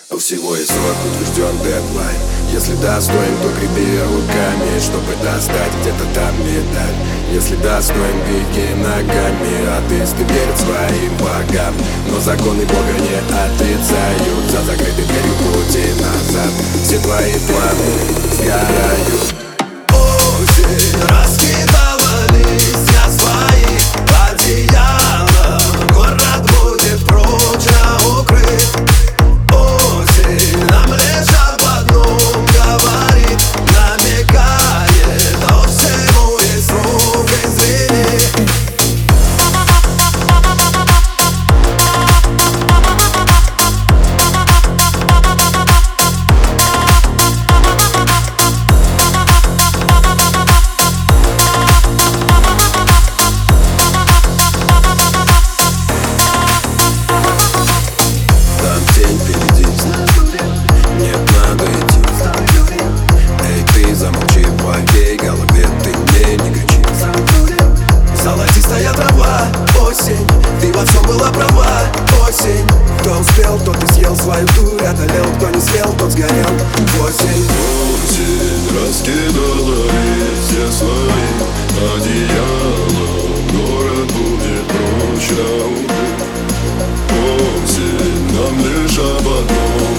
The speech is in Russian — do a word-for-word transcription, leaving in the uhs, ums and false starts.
У всего есть срок, утвержден дедлайн. Если достоин, то греби руками, чтобы достать где-то там медаль. Если достоин, двигай ногами. Атеисты верят своим богам, но законы Бога не отрицают. За закрытой дверью пути назад все твои планы сгорают. Осень раскидала листья свои одеялом. Город будет прочно укрыт. Осень нам лишь об одном говорит, намекает, о всему есть срок, извини. Тень впереди, нет, надо идти. Эй, ты замолчи в моей голове, ты мне не кричи. Золотистая трава, осень, ты во всем была права, осень. Кто успел, тот и съел свою дурь, одолел, кто не съел, тот сгорел. Осень, осень раскидала листья свои одеялом. Город будет прочно укрыт. Осень нам лишь об одном